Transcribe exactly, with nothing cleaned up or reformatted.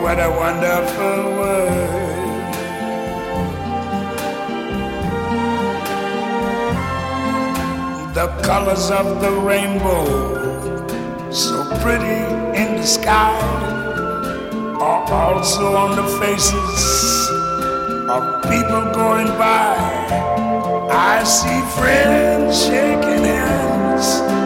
what a wonderful world. The colors of the rainbow, so pretty in the sky, are also on the faces of people going by. I see friends shaking hands